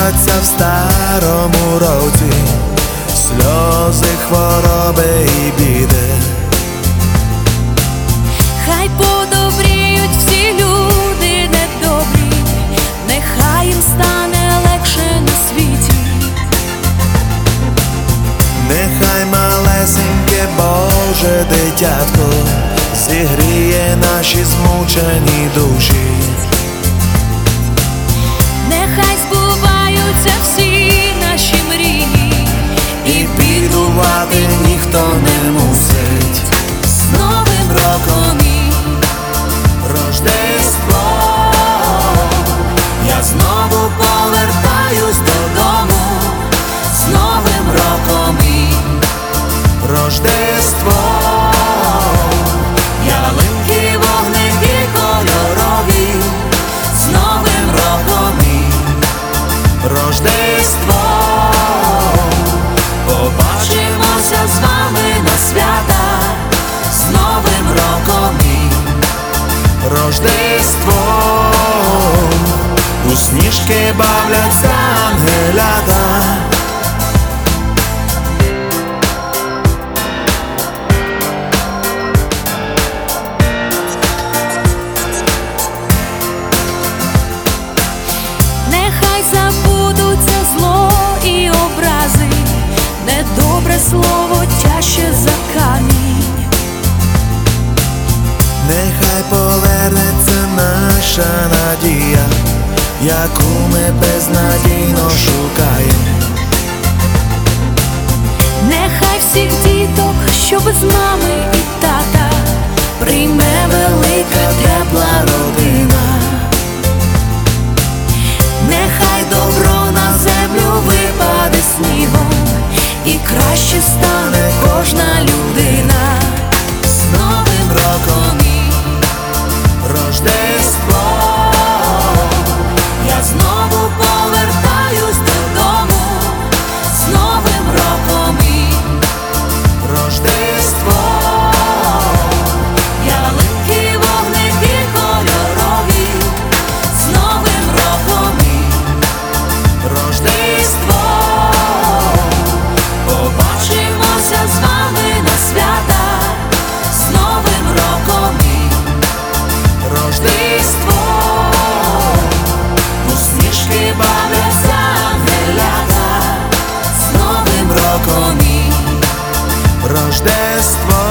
бавляться в старому році, сльози, хвороби і біди. Хай подобріють всі люди недобрі, нехай їм стане легше на світі. Нехай малесеньке Боже дитятко зігріє наші змучені душі. Нехай збуваються всі наші мрії, І бідувати ніхто не мусить. з Новим роком і Рождество, я знову повертаюсь додому, з Новим роком і Рождество, ялинки, вогники кольорові, з Новим роком і Рождество, побачимося з вами на свята, з Новим роком і Рождество, у сніжки бавляться ангелята. Нехай забудуться зло і образи, недобре слово тяжче за камінь. Нехай повернеться наша надія, яку ми безнадійно шукаємо. Нехай всіх діток, що без мами і тата, прийме велика тепла родина. Нехай добро на землю випаде снігом, і краще стане кожна людина. З Новим роком і Рождество, я знову повертаюсь додому, з Новим роком і Рождество, ялинки, вогники кольорові, з Новим роком і Рождество, побачимося з вами на свята, з Новим роком і Рождество, у сніжки бавляться ангелята, з Новим роком і Рождество.